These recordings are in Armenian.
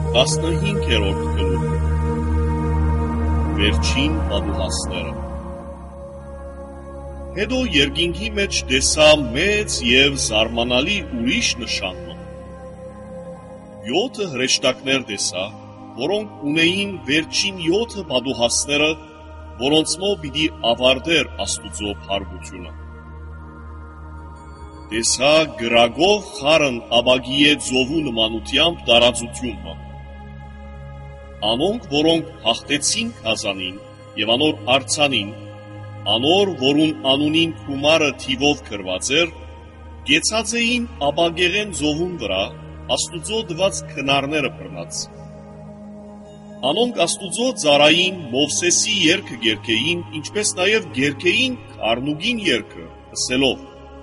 15-րդ գլուխ Վերջին պատուհասները Հետո երկինքի մեջ տեսա մեծ և զարմանալի ուրիշ նշանը 7 հրեշտակներ տեսա, որոնք ունեին վերջին 7 պատուհասները, որոնցմով պիտի ավարտեր Աստուծո փառությունը Տեսա գրագով խարն ապագիե ծովու նմանությամբ տարածությունը Անոնք, որոնք հաղթեցին Քազանին և անոր արձանին, անոր, որուն անունին քումարը թիվով գրված էր, կեցած էին ապագեղեն ծովուն վրա, Աստուծո տված քնարները բռնած։ Անոնք Աստուծո ծառային Մովսեսի երգը երգեին, ինչպես նաև երգեին Քարնուգին երգը, ասելով.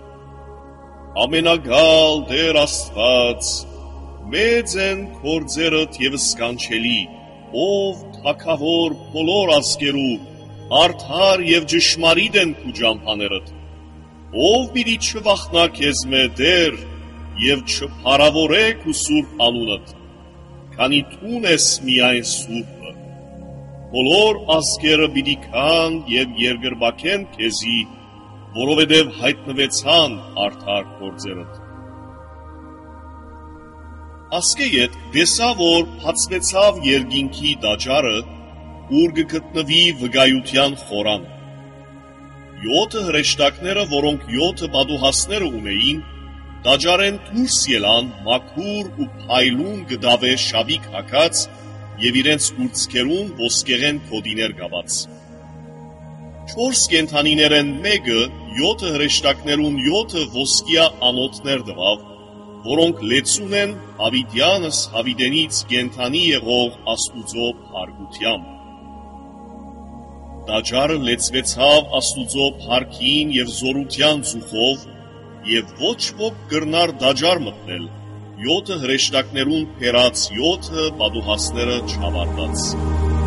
Ամենագալ Տեր Աստված, մեծ են գործերդ և սքանչելի, ով թագավոր բոլոր ազգերու, արդար և ճշմարիտ են քու ճամփաներդ, ով պիտի չվախնա քեզմե Տեր և չփառավորե քու սուրբ անունդ, քանի տուն ես միայն սուրբը, բոլոր ազգերը պիտի քան և երկրպագեն քեզի, որովհետև հայտնվեցան արդար գործերդ։ Ասկե ետ տեսա, որ բացվեցավ երկինքի տաճարը, ուր կգտնվի վկայության խորանը։ 7 հրեշտակները, որոնք 7 պատուհասները ունեին, տաճարեն դուրս ելան մաքուր ու փայլուն գդավե շավիք հագած և իրենց ուրցքերուն ոսկեղեն քոդիներ կապած։ 4 կենդանիներեն մեկը 7 հրեշտակներուն 7 ոսկիա անոթներ տվավ, որոնք լեցուն են Հավիտյանս Հավիտենից կենդանի եղող Աստուծո փառքությամբ։ Տաճարը լեցվեցավ Աստուծո փառքին և զորության ծուխով, և ոչ ոք կրնար տաճար մտնել, 7 հրեշտակներուն բերած 7 պատուհասները չավարտած։